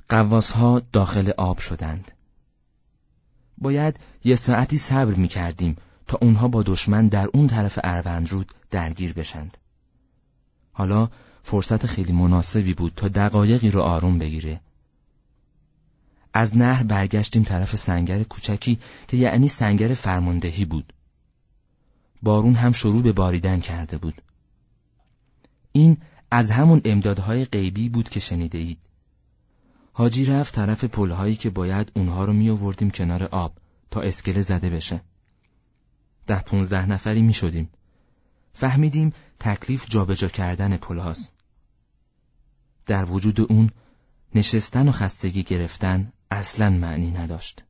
غواص‌ها داخل آب شدند. باید 1 ساعتی صبر می‌کردیم تا اونها با دشمن در اون طرف اروندرود درگیر بشند. حالا فرصت خیلی مناسبی بود تا دقایقی رو آروم بگیره. از نهر برگشتیم طرف سنگر کوچکی که یعنی سنگر فرماندهی بود. بارون هم شروع به باریدن کرده بود. این از همون امدادهای غیبی بود که شنیده اید. حاجی رفت طرف پلهایی که باید اونها رو می آوردیم کنار آب تا اسکله زده بشه. 10-15 نفری می شدیم. فهمیدیم تکلیف جابجا کردن پلهاست. در وجود اون نشستن و خستگی گرفتن اصلاً معنی نداشت.